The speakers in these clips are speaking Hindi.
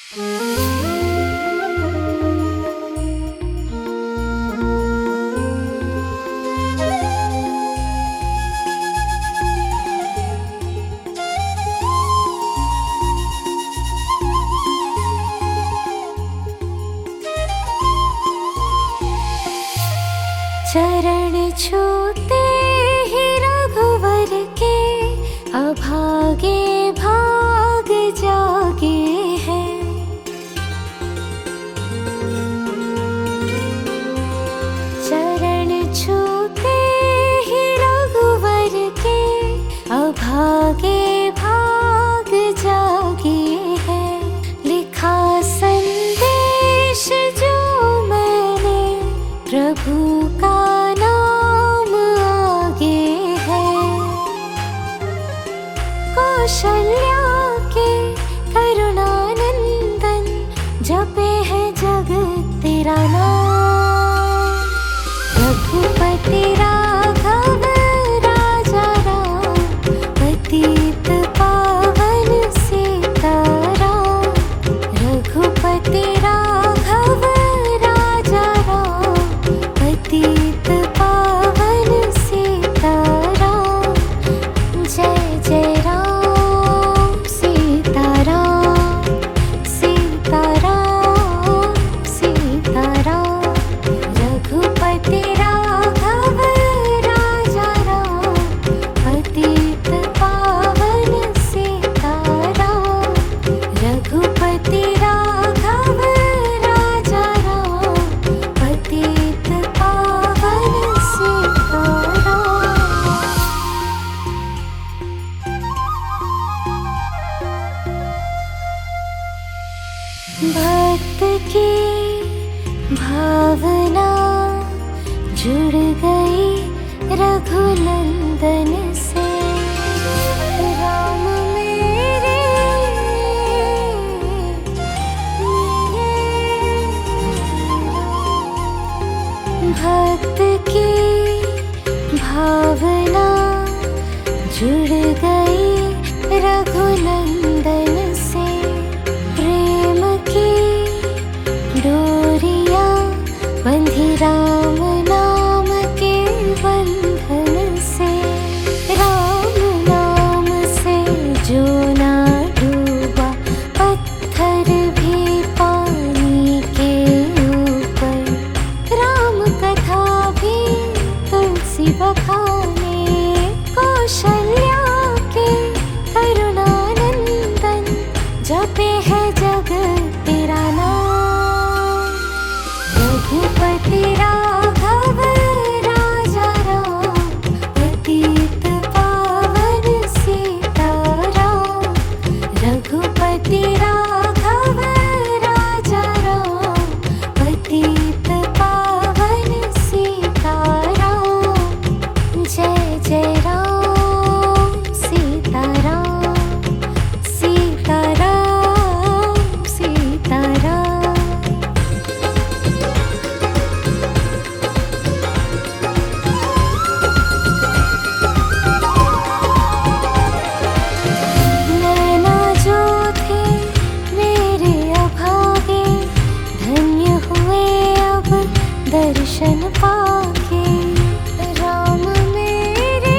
चरण छूते ही रघुवर के अभागे भाग जागे हैं। चरण छूते ही रघुवर के अभागे भाग जागे हैं। लिखा संदेश जो मैंने प्रभु का कौशल्या के करुणानंदन जपे है जगत तेरा नाम। रघुपति राघव राजा राम, पतित पावन सीताराम। रघुपति राघव राजा राम, पतित पावन सीताराम। जय जय राम भक्त की भावना जुड़ गई रघुनंदन से। राम मेरे भक्त की भावना जुड़ गई रघुनंदन से। प्रेम की डोरियां बंधी राम नाम के बंधन से। राम नाम से जो ना डूबा, पत्थर भी पानी के ऊपर। राम कथा भी तुलसी बखाने। कौशल्या के करुणानंदन जपे है जगत तेरा नाम। रघुपति राघव राजा राम, पतित पावन सीताराम। रघुपति राघव राजा राम, पतित पावन सीताराम। जय जय राम सीताराम, सीताराम सीताराम। नैना जो थे मेरे अभागे, धन्य हुए अब दर्शन पाके। राम मेरे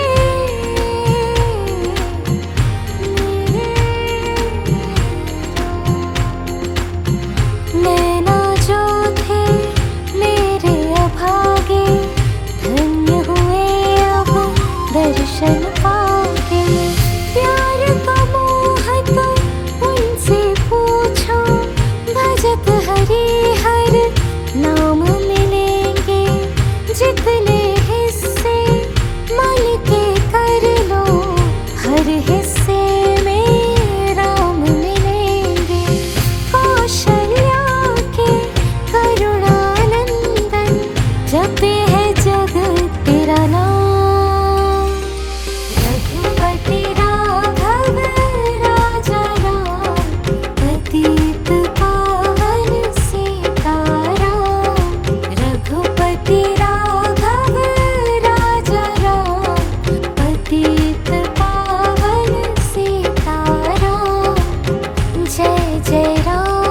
नैना जो थे मेरे अभागे, धन्य हुए अब दर्शन पाके। प्यार का मोह तो उनसे पूछो, भजत हरि हर नाम मिलेंगे। जितने हिस्से मन के कर लो, हर हिस्से में राम मिलेंगे। कौशल्या के करुणानंदन जपे है जगत तेरा नाम। रघुपति राघव राजा राम, पतित पावन सीताराम। रघुपति राघव राजा राम, पतित पावन सीताराम। जय जय राम।